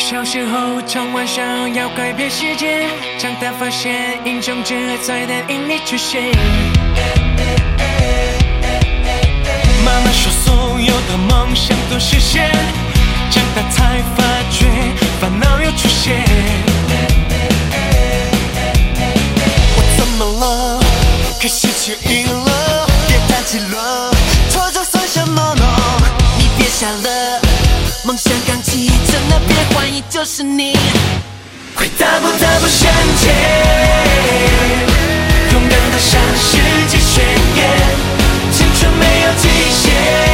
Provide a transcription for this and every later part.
小时候常玩笑要改变世界，长大发现英雄只会在电影里出现。妈妈说所有的梦想都实现，长大才发觉烦恼又出现。我怎么了？开始迟疑了，别叹气了，挫折算什么呢？你别傻了，梦想刚起真的别怀疑，就是你会大步大步向前，勇敢地向世界宣言，青春没有极限，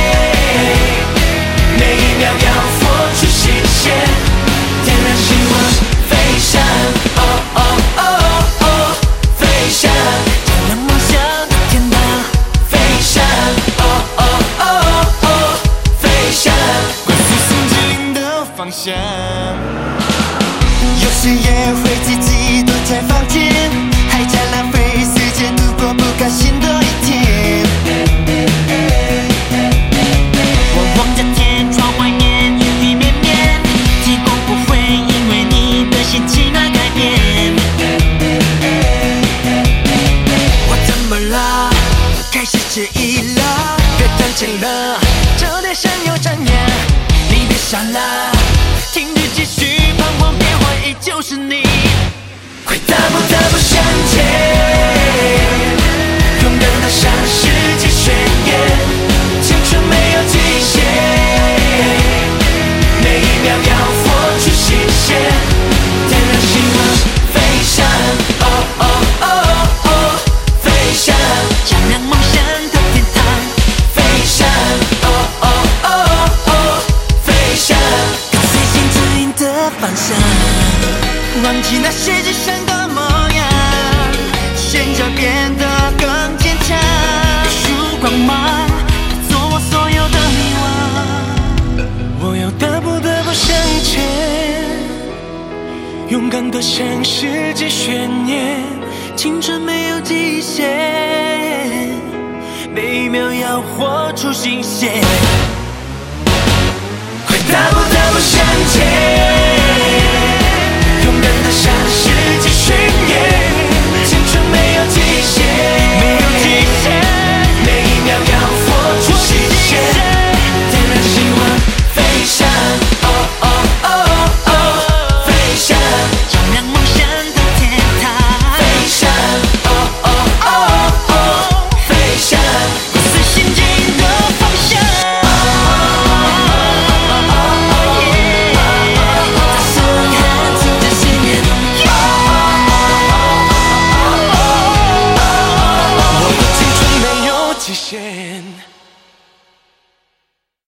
每一秒要活出新鲜，点燃希望飞翔，哦哦哦哦，飞翔，点亮梦想的天堂，飞翔，哦哦哦哦，飞翔，关注心灵的方向。有时也会自己躲在房间，还在浪费时间度过不开心的一天。我望着天，窗外面雨滴绵绵，天空不会因为你的心情而改变。我怎么了？开始迟疑了，别胆怯了，这点闪又怎样？你别傻了，听着继续彷徨，别怀疑，就是你会大步大步向前，勇敢地向世界宣言，青春没有极限，每一秒要活出新鲜，点燃希望飞翔，哦哦哦哦，飞翔，照亮梦想的天堂，飞翔，哦哦哦哦，飞翔，跟随心指引的方向，忘记那世界上的模样，现在变得更坚强，束光芒，做我所有的迷惘。我要大步大步向前，勇敢地向世界宣言，青春没有极限，每一秒要活出新鲜，会大步大步向前，勇敢地向世界宣言，青春没有极限，没有极限，每一秒要活出新鲜，点燃希望飞翔，哦哦哦哦，飞翔，照亮梦想的天堂，飞翔，哦哦哦哦，飞翔，跟随心境的方向。极限。